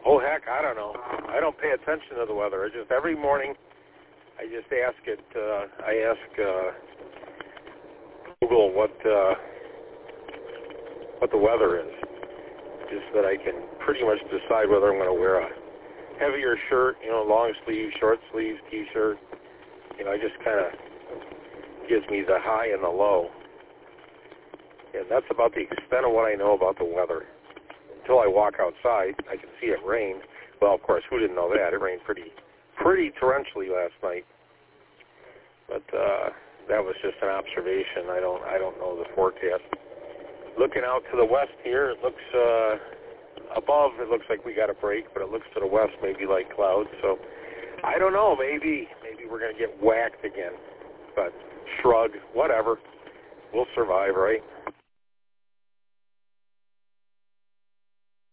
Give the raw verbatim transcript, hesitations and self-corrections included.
Oh, heck, I don't know. I don't pay attention to the weather. I just, every morning, I just ask it, uh, I ask uh, Google what uh, what the weather is, just that I can pretty much decide whether I'm going to wear a heavier shirt, you know, long sleeve, short sleeve, T-shirt. You know, it just kind of gives me the high and the low. And that's about the extent of what I know about the weather. Until I walk outside, I can see it rain. Well, of course, who didn't know that? It rained pretty pretty torrentially last night. But uh, that was just an observation. I don't I don't know the forecast. Looking out to the west here, it looks uh, above. It looks like we got a break, but it looks to the west maybe like clouds. So I don't know. Maybe maybe we're going to get whacked again. But shrug, whatever. We'll survive, right?